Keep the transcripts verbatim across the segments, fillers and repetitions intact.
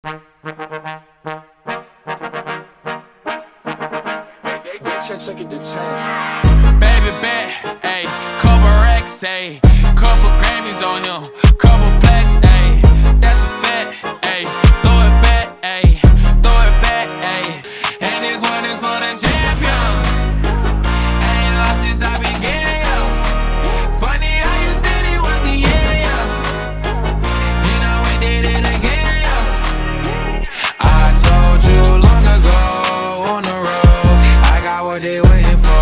Baby bet, ayy, couple racks, ayy, couple Grammys on him, couple blacks, ayy, that's a fact, ayy, throw it back, ayy, throw it back, ayy, and this one is for the champion. I ain't lost since I began, yo. Funny how you said it was the year, yo. You know we did it again, yo. I told you long ago on the road, I got what they waiting for.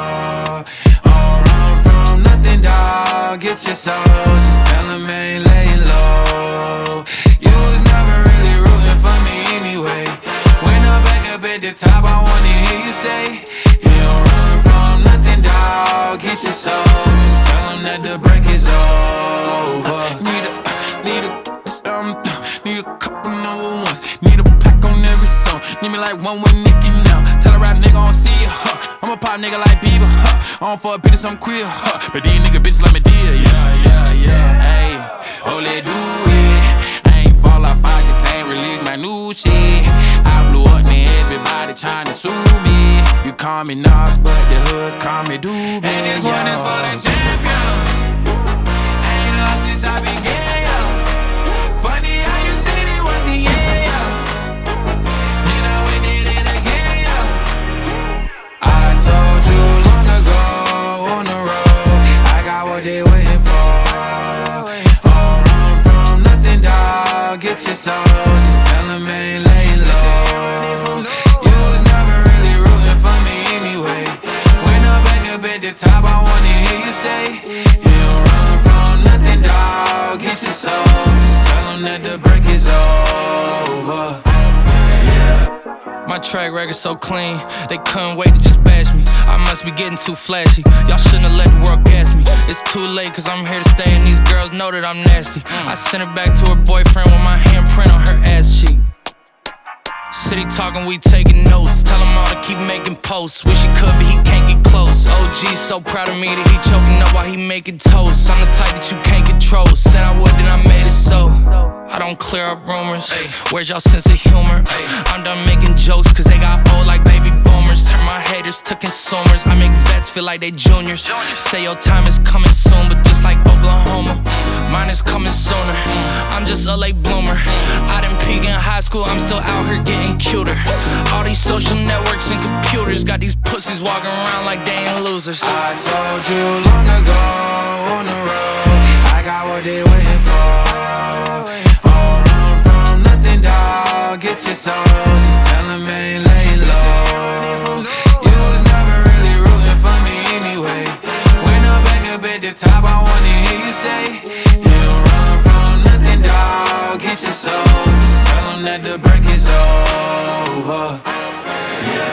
Get your soul, just tell him I ain't laying low. You was never really rooting for me anyway. When I'm back up at the top, I wanna hear you say, you don't run from nothing, dawg. Get your soul, just tell him that the break is over. Need a, need a, um, need a couple number ones. Need a pack on every song. Need me like one with Nicki now. Tell a rap nigga I don't see ya, huh. I'm a pop nigga like Bieber, huh. I don't fuck bitches, I'm queer, huh. But these nigga bitches like me dear, yeah, yeah, yeah. Ayy, oh let do it. I ain't fall off, I just ain't release my new shit. I blew up, then everybody tryna sue me. You call me Nas, but the hood call me Doobie. And this one is for the champion. I ain't lost since I began, yo. Funny how you said it was the year, yo. You know we did it again, yo. I told you long ago on the road, I got what they waiting for. Don't run from nothing, dawg. Get your soul, just tell him I ain't laying low. You was never really rooting for me anyway. When I'm back up at the top, I wanna hear you say, you don't run from nothing, dawg. Get your soul, just tell him that the break is over. My track record so clean, they couldn't wait to just bash me. I must be getting too flashy, y'all shouldn't have let the world gas me. It's too late cause I'm here to stay and these girls know that I'm nasty. I sent her back to her boyfriend with my handprint on her ass cheek. City talking, we taking notes. Tell him all to keep making posts. Wish he could, but he can't get close. O G's so proud of me that he choking up while he making toast. I'm the type that you can't control. Said I would, then I made it so. I don't clear up rumors. Where's y'all sense of humor? I'm done making jokes cause they got old like baby boomers. Turn my haters to consumers. I make vets feel like they juniors. Say your time is coming soon, but just like Oklahoma, mine is coming sooner. I'm just a late bloomer. I didn't peak in high school, I'm still out here getting cuter. All these social networks and computers got these pussies walking around like they ain't losers. I told you long ago on the road, I got what they waiting for. Don't run from nothing, dawg. Get your soul, just tell him I ain't laying low. You was never really rooting for me anyway. When I'm back up at the top, I wanna hear you say, you don't run from nothing, dawg. Get your soul, just tell him that the break is over. Yeah.